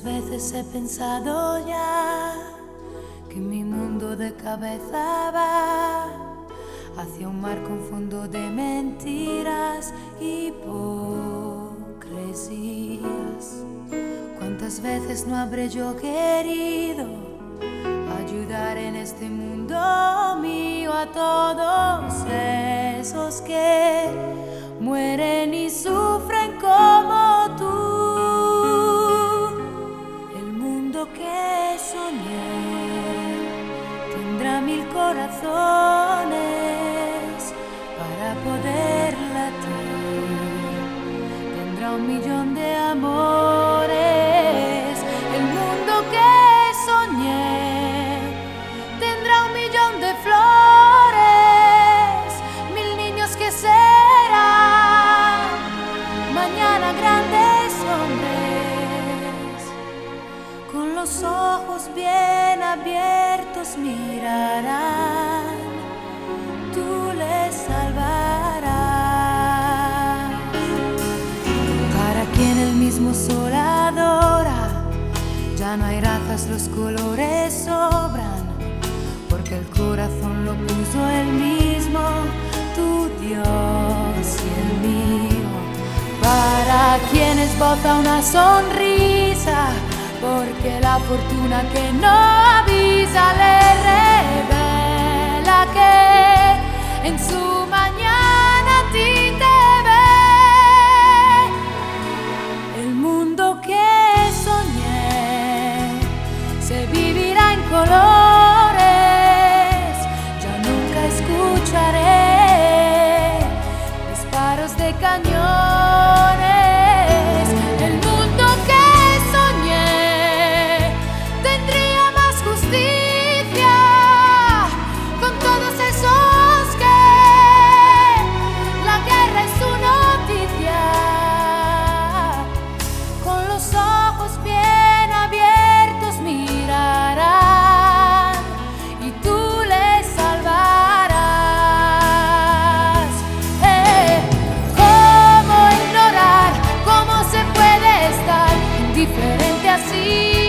veces he pensado ya que mi mundo de cabeza va hacia un mar con fondo de mentiras y hipocresías. ¿Cuántas veces no habré yo querido ayudar en este mundo mío a todos esos que mueren y sufren como tú? El mundo que soñé tendrá 1000 corazones para poder latir, tendrá 1.000.000 de amores. El mundo que soñé tendrá 1.000.000 de flores, 1000 niños que serán mañana grandes hombres. Con los ojos bien abiertos mirarán, tú les salvarás. Para quien el mismo sol adora, ya no hay razas, los colores sobran, porque el corazón lo puso el mismo, tu Dios y el mío. Para quien esboza una sonrisa, porque la fortuna que no avisa le revela que en su mañana a ti te ve. El mundo que soñé se vivirá en colores, ya nunca escucharé disparos de cañones. El mundo que soñé tendría más justicia con todos esos que la guerra es su noticia. Con los ojos bien abiertos mirarán y tú les salvarás. ¿Cómo ignorar? ¿Cómo se puede estar indiferente así?